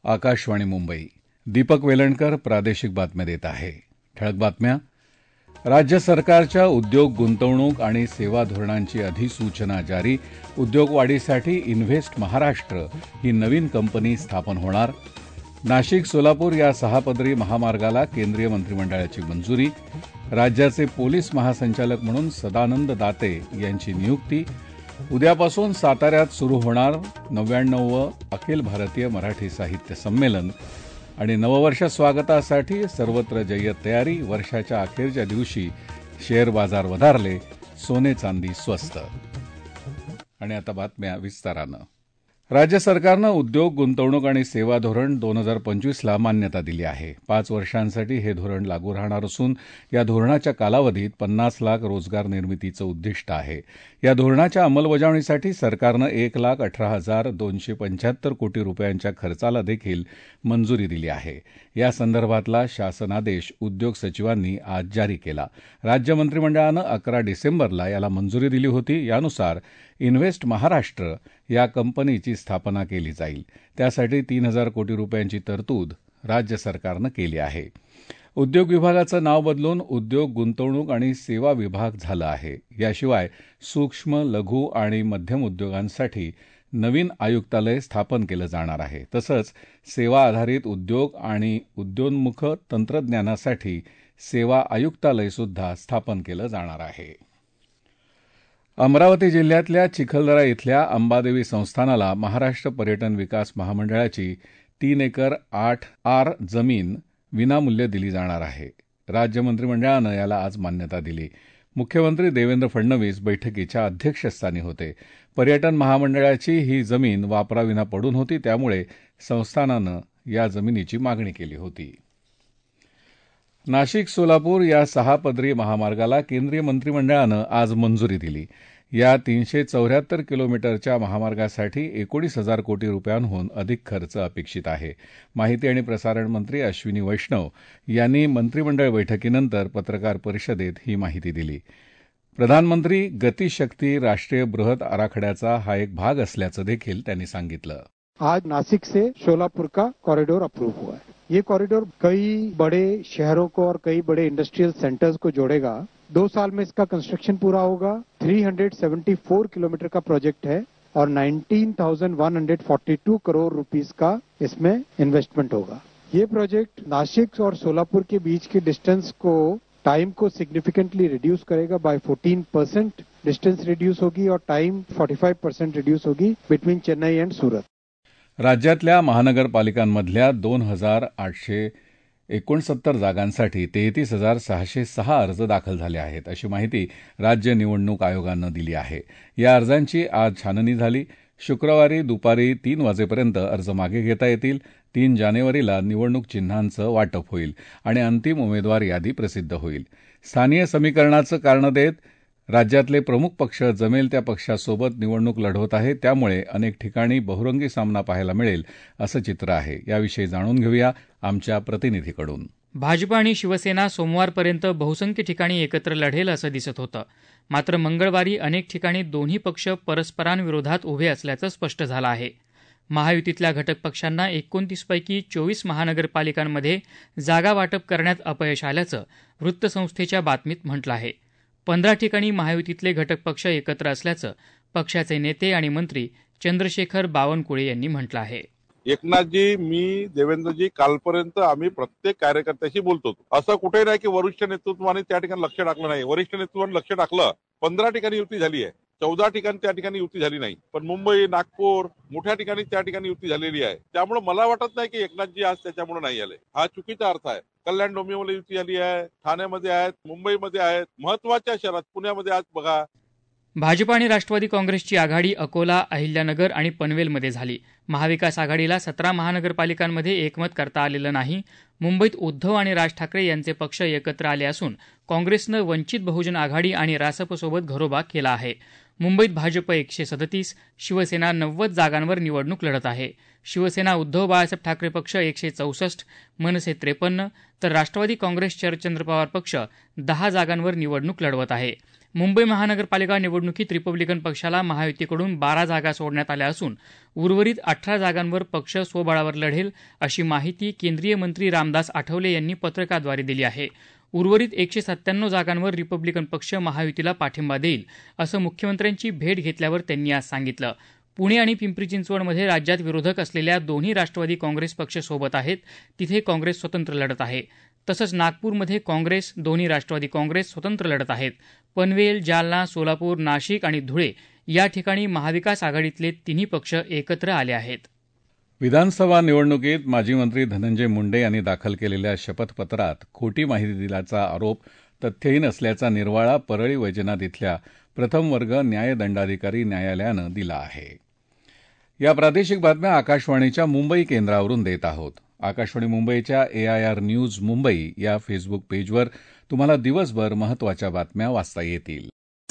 आकाशवाणी मुंबई. दीपक वेलणकर प्रादेशिक बातम्या देत आहे. ठळक बातम्या. राज्य सरकारच्या उद्योग, गुंतवणूक आणि सेवा धोरणांची अधिसूचना जारी. उद्योगवाढीसाठी इन्व्हेस्ट महाराष्ट्र ही नवीन कंपनी स्थापन होणार. नाशिक सोलापूर या 6 पदरी महामार्गाला केंद्रीय मंत्रिमंडळाची मंजुरी. राज्याचे पोलीस महासंचालक म्हणून सदानंद दाते यांची नियुक्ती. उद्यापासून साताऱ्यात सुरू होणार 99वं अखिल भारतीय मराठी साहित्य संमेलन. आणि नववर्ष स्वागतासाठी सर्वत्र जय्यत तयारी. वर्षाच्या अखेरच्या दिवशी शेअर बाजार वधारले, सोने चांदी स्वस्त. आणि आता बातम्या विस्तारानं. राज्य सरकारनं उद्योग, गुंतवणूक आणि सेवा धोरण 2025ला मान्यता दिली आहे. 5 वर्षांसाठी हे धोरण लागू राहणार असून या धोरणाच्या कालावधीत 50 लाख रोजगार निर्मितीचं उद्दिष्ट आहे. या धोरणाच्या अंमलबजावणीसाठी सरकारनं 1,18,275 कोटी रुपयांच्या खर्चाला देखील मंजुरी दिली आहे. या संदर्भातला शासनादेश उद्योग सचिवांनी आज जारी केला. राज्य मंत्रिमंडळानं 11 डिसेंबरला याला मंजुरी दिली होती. यानुसार इन्व्हेस्ट महाराष्ट्र या कंपनीची स्थापना केली जाईल. त्यासाठी 3,000 कोटी रुपयांची तरतूद राज्य सरकारनं केली आहे. उद्योग विभागाचं नाव बदलून उद्योग, गुंतवणूक आणि सेवा विभाग झालं आहे. याशिवाय सूक्ष्म, लघु आणि मध्यम उद्योगांसाठी नवीन आयुक्तालय स्थापन केलं जाणार आहे. तसंच सेवा आधारित उद्योग आणि उद्योन्मुख तंत्रज्ञानासाठी सेवा आयुक्तालयसुद्धा स्थापन केलं जाणार आहे. अमरावती जिल्ह्यातल्या चिखलदरा इथल्या अंबादेवी संस्थानाला महाराष्ट्र पर्यटन विकास महामंडळाची 3 एकर 8 आर जमीन विनामूल्य दिली जाणार आहे. राज्य मंत्रिमंडळानं याला आज मान्यता दिली. मुख्यमंत्री देवेंद्र फडणवीस बैठकीच्या अध्यक्षस्थानी होते. पर्यटन महामंडळाची ही जमीन वापराविना पडून होती, त्यामुळे संस्थानानं या जमिनीची मागणी केली होती. नाशिक सोलापूर या 6 पदरी महामार्गाला केंद्रीय मंत्रिमंडळानं आज मंजुरी दिली. या 374 किलोमीटरच्या महामार्गासाठी 19,000 कोटी रुपयांहून अधिक खर्च अपेक्षित आहे. माहिती आणि प्रसारण मंत्री अश्विनी वैष्णव यांनी मंत्रिमंडळ बैठकीनंतर पत्रकार परिषदेत ही माहिती दिली. प्रधानमंत्री गतिशक्ती राष्ट्रीय बृहत आराखड्याचा हा एक भाग असल्याचं देखील त्यांनी सांगितलं. आज नासिक से सोलापुर का कॉरिडोर अप्रूव हुआ है. ये कॉरिडोर कई बड़े शहरों को और कई बड़े इंडस्ट्रियल सेंटर्स को जोड़ेगा. 2 साल में इसका कंस्ट्रक्शन पूरा होगा. 374 किलोमीटर का प्रोजेक्ट है और 19,142 करोड़ रुपीस का इसमें इन्वेस्टमेंट होगा. ये प्रोजेक्ट नासिक और सोलापुर के बीच के डिस्टेंस को टाइम को सिग्निफिकेंटली रिड्यूस करेगा. बाय 14% डिस्टेंस रिड्यूस होगी और टाइम 45% रिड्यूस होगी बिटवीन चेन्नई एंड सूरत. राज्यातल्या महानगरपालिकांमधल्या 2,869 जागांसाठी 33,606 अर्ज दाखल झाले आहेत, अशी माहिती राज्य निवडणूक आयोगानं दिली आहे. या अर्जांची आज छाननी झाली. शुक्रवारी दुपारी 3 वाजेपर्यंत अर्ज मागे घेता येतील. 3 जानेवारीला निवडणूक चिन्हांचं वाटप होईल आणि अंतिम उमेदवार यादी प्रसिद्ध होईल. स्थानीय समीकरणाचं कारण देत राज्यातले प्रमुख पक्ष जमेल त्या पक्षासोबत निवडणूक लढवत आहेत, त्यामुळे अनेक ठिकाणी बहुरंगी सामना पाहायला मिळेल असं चित्र आहे. याविषयी जाणून घेऊया आमच्या प्रतिनिधीकडून. भाजप आणि शिवसेना सोमवारपर्यंत बहुसंख्य ठिकाणी एकत्र लढेल असं दिसत होतं. मात्र मंगळवारी अनेक ठिकाणी दोन्ही पक्ष परस्परांविरोधात उभे असल्याचं स्पष्ट झालं आहे. महायुतीतल्या घटक पक्षांना 29 पैकी 24 महानगरपालिकांमध्ये जागा वाटप करण्यात अपयश आल्याचं वृत्तसंस्थेच्या बातमीत म्हटलं आहे. 15 ठिकाणी महायुतीतले घटक पक्ष एकत्र असल्याचं पक्षाचे नेते आणि मंत्री चंद्रशेखर बावनकुळे यांनी म्हटलं आहे. एकनाथजी, मी, देवेंद्रजी, कालपर्यंत आम्ही प्रत्येक कार्यकर्त्याशी बोलतो. असं कुठे नाही की वरिष्ठ नेतृत्वाने त्या ठिकाणी लक्ष टाकलं नाही. वरिष्ठ नेतृत्वाने लक्ष टाकलं. 15 ठिकाणी युती झाली आहे. 14 ठिकाणी त्या ठिकाणी युती झाली नाही. पण मुंबई, नागपूर मोठ्या ठिकाणी त्या ठिकाणी युती झालेली आहे. त्यामुळे मला वाटत नाही की एकनाथजी आज त्याच्यामुळे नाही आले. हा चुकीचा अर्थ आहे. कल्याण डोंबिवलीमध्ये युती झाली आहे, ठाण्यामध्ये आहेत, मुंबईमध्ये आहेत, महत्वाच्या शहरात पुण्यामध्ये आज बघा. भाजप आणि राष्ट्रवादी काँग्रेसची आघाडी अकोला, अहिल्यानगर आणि पनवेलमध्ये झाली. महाविकास आघाडीला 17 महानगरपालिकांमध्ये एकमत करता आलेलं नाही. मुंबईत उद्धव आणि राज ठाकरे यांचे पक्ष एकत्र आले असून काँग्रेसनं वंचित बहुजन आघाडी आणि रासपसोबत घरोबा केला आहे. मुंबईत भाजप 137, शिवसेना 90 जागांवर निवडणूक लढत आहे. शिवसेना उद्धव बाळासाहेब ठाकरे पक्ष 164, मनसे 53, तर राष्ट्रवादी काँग्रेस शरदचंद्र पवार पक्ष 10 जागांवर निवडणूक लढवत आहे. मुंबई महानगरपालिका निवडणुकीत रिपब्लिकन पक्षाला महायुतीकडून 12 जागा सोडण्यात आल्या असून उर्वरित 18 जागांवर पक्ष स्वबळावर लढेल, अशी माहिती केंद्रीय मंत्री रामदास आठवले यांनी पत्रकाद्वारे दिली आहे. उर्वरित 197 जागांवर रिपब्लिकन पक्ष महायुतीला पाठिंबा देईल, असं मुख्यमंत्र्यांची भेट घेतल्यावर त्यांनी आज सांगितलं. पुणे आणि पिंपरी चिंचवडमध्ये राज्यात विरोधक असलेल्या दोन्ही राष्ट्रवादी काँग्रेस पक्ष सोबत आहेत, तिथे काँग्रेस स्वतंत्र लढत आहे. तसंच नागपूरमध्ये काँग्रेस, दोन्ही राष्ट्रवादी काँग्रेस स्वतंत्र लढत आहेत. पनवेल, जालना, सोलापूर, नाशिक आणि धुळे या ठिकाणी महाविकास आघाडीतले तिन्ही पक्ष एकत्र आले आहेत. विधानसभा निवडणुकीत माजी मंत्री धनंजय मुंडे यांनी दाखल केलेल्या शपथपत्रात खोटी माहिती दिल्याचा आरोप तथ्यहीन असल्याचा निर्वाळा परळी वैजनाथ इथल्या प्रथम वर्ग न्यायदंडाधिकारी न्यायालयानं दिला आहे. या प्रादेशिक बातम्या आकाशवाणीच्या मुंबई केंद्रावरून देत आहोत. आकाशवाणी मुंबईच्या AIR न्यूज मुंबई या फेसबुक पेजवर तुम्हाला दिवसभर महत्त्वाच्या बातम्या वाचता येतील.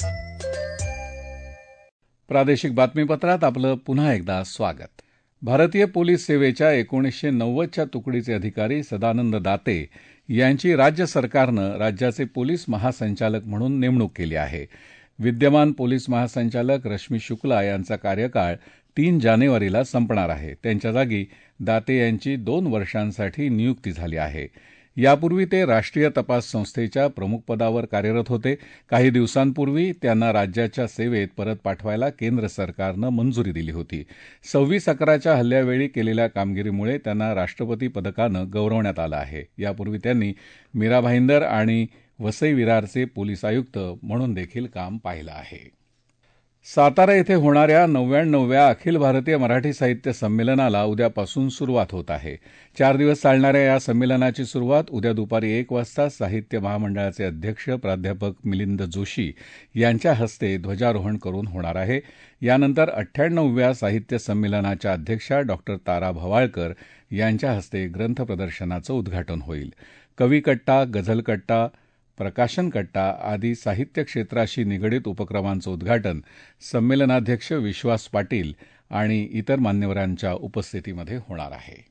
प्रादेशिक बातमीपत्रात आपलं पुन्हा एकदा स्वागत. भारतीय पोलीस सेवेच्या 1990च्या तुकडीचे अधिकारी सदानंद दाते यांची राज्य सरकारनं राज्याचे पोलीस महासंचालक म्हणून नेमणूक केली आहे. विद्यमान पोलीस महासंचालक रश्मी शुक्ला यांचा कार्यकाळ 3 जानेवारीला संपणार आहे. त्यांच्या जागी दाते यांची 2 वर्षांसाठी नियुक्ती झाली आहे. यापूर्वी ते राष्ट्रीय तपास संस्थेच्या प्रमुखपदावर कार्यरत होते. काही दिवसांपूर्वी त्यांना राज्याच्या सेवेत परत पाठवायला केंद्र सरकारनं मंजुरी दिली होती. 26/11च्या हल्ल्यावेळी केलेल्या कामगिरीमुळे त्यांना राष्ट्रपती पदकानं गौरवण्यात आलं आहे. यापूर्वी त्यांनी मीरा भाईंदर आणि वसई विरारचे पोलीस आयुक्त म्हणून देखील काम पाहिलं आहे. सातारा येथे होणाऱ्या 99व्या अखिल भारतीय मराठी साहित्य संमेलनाला उद्यापासून सुरुवात होत आहे. 4 दिवस चालणाऱ्या या संमेलनाची सुरुवात उद्या दुपारी 1 वाजता साहित्य महामंडळाचे अध्यक्ष प्राध्यापक मिलिंद जोशी यांच्या हस्ते ध्वजारोहण करून होणार आहे. यानंतर 98व्या साहित्य संमेलनाच्या अध्यक्षा डॉ. तारा भवाळकर यांच्या हस्ते ग्रंथ प्रदर्शनाचं उद्घाटन होईल. कविकट्टा, गझलकट्टा, प्रकाशन कट्टा आदी साहित्य क्षेत्राशी निगडित उपक्रमांचं उद्घाटन संमेलनाध्यक्ष विश्वास पाटील आणि इतर मान्यवरांच्या उपस्थितीमध्ये होणार आहे.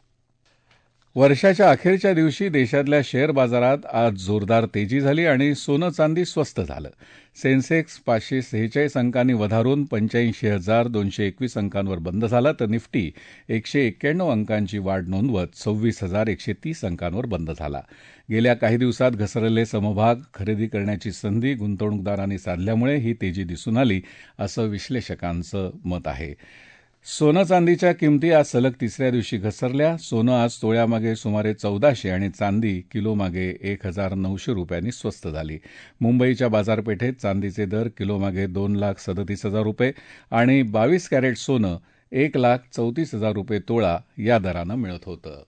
वर्षाच्या अखेरच्या दिवशी देशातल्या शेअर बाजारात आज जोरदार तेजी झाली आणि सोनं चांदी स्वस्त झालं. सेन्सेक्स 546 अंकांनी वधारून 85,221 अंकांवर बंद झाला, तर निफ्टी 191 अंकांची वाढ नोंदवत 26,130 अंकांवर बंद झाला. गेल्या काही दिवसात घसरलेले समभाग खरेदी करण्याची संधी गुंतवणूकदारांनी साधल्यामुळे ही तेजी दिसून आली, असं विश्लेषकांचं मत आहे. सोनं चांदीच्या किमती आज सलग 3ऱ्या दिवशी घसरल्या. सोनं आज तोळ्यामागे सुमारे 1400 आणि चांदी किलोमागे 1,900 रुपयांनी स्वस्त झाली. मुंबईच्या बाजारपेठेत चांदीचे दर किलोमागे 2,37,000 रुपये आणि 22 कॅरेट सोनं 1,34,000 रुपये तोळा या दरानं मिळत होतं.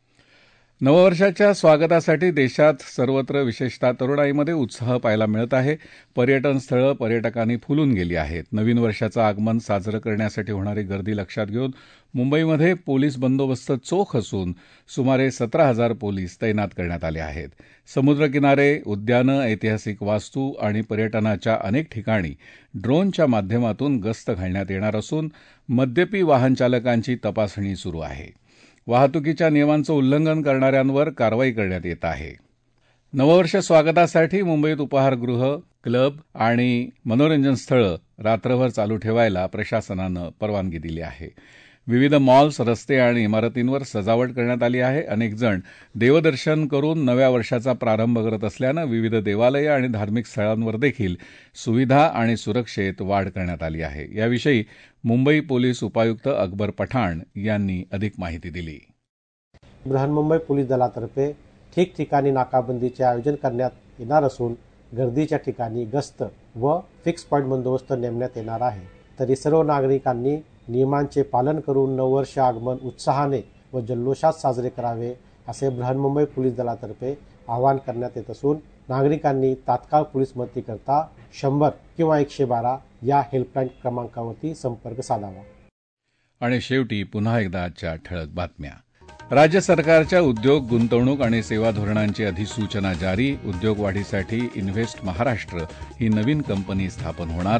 नववर्षाच्या स्वागतासाठी देशात सर्वत्र विशेषतः तरुणाईमध्ये उत्साह पाहायला मिळत आहे. पर्यटन स्थळं पर्यटकांनी फुलून गेली आहेत. नवीन वर्षाचं आगमन साजरं करण्यासाठी होणारी गर्दी लक्षात घेऊन मुंबईमध्ये पोलीस बंदोबस्त चोख असून सुमारे 17,000 पोलीस तैनात करण्यात आले आहेत. समुद्रकिनारे, उद्यानं, ऐतिहासिक वास्तू आणि पर्यटनाच्या अनेक ठिकाणी ड्रोनच्या माध्यमातून गस्त घालण्यात येणार असून मद्यपी वाहनचालकांची तपासणी सुरू आहे. वाहतुकीच्या नियमांचं उल्लंघन करणाऱ्यांवर कारवाई करण्यात येत आहे. नववर्ष स्वागतासाठी मुंबईत उपाहारगृह, क्लब आणि मनोरंजन स्थळं रात्रभर चालू ठेवायला प्रशासनानं परवानगी दिली आहे. विविध मॉल्स, रस्ते आणि इमारतींवर सजावट करण्यात आली आहे. अनेक जण देवदर्शन करून नव्या वर्षाचा प्रारंभ करत असल्यानं विविध देवालयं आणि धार्मिक स्थळांवर देखील सुविधा आणि सुरक्षेत वाढ करण्यात आली आहे. याविषयी मुंबई पोलीस उपायुक्त अकबर पठाण यांनी अधिक माहिती दिली. बृहन्मुंबई पोलीस दलातर्फे ठिकठिकाणी नाकाबंदीचे आयोजन करण्यात येणार असून गर्दीच्या ठिकाणी गस्त व फिक्स पॉईंट बंदोबस्त नेमण्यात येणार आहे. तरी सर्व नागरिकांनी नियमांचे पालन करून नववर्ष आगमन उत्साहाने व जल्लोषात साजरे करावे असे बृहन्मुंबई पोलीस दलातर्फे आवाहन करण्यात येत असून नागरिकांनी तात्काळ पोलीस मदतीकरता 100 किंवा 112 या हेल्पलाईन क्रमांकावरती संपर्क साधावा. आणि शेवटी पुन्हा एकदा आजच्या ठळक बातम्या. राज्य सरकारच्या उद्योग, गुंतवणूक आणि सेवा धोरणांची अधिसूचना जारी. उद्योग वाढीसाठी इन्व्हेस्ट महाराष्ट्र ही नवीन कंपनी स्थापन होणार.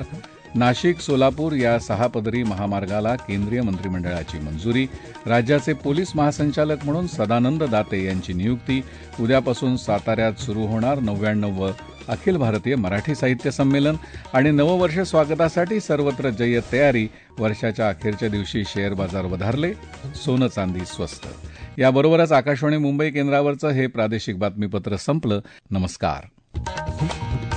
नाशिक सोलापूर या 6 पदरी महामार्गाला केंद्रीय मंत्रिमंडळाची मंजुरी. राज्याचे पोलीस महासंचालक म्हणून सदानंद दाते यांची नियुक्ती. उद्यापासून साताऱ्यात सुरू होणार 99वं अखिल भारतीय मराठी साहित्य संमेलन. आणि नववर्ष स्वागतासाठी सर्वत्र जय्यत तयारी. वर्षाच्या अखेरच्या दिवशी शेअर बाजार वधारले, सोनं चांदी स्वस्त. याबरोबरच आकाशवाणी मुंबई केंद्रावरचं हे प्रादेशिक बातमीपत्र संपलं. नमस्कार.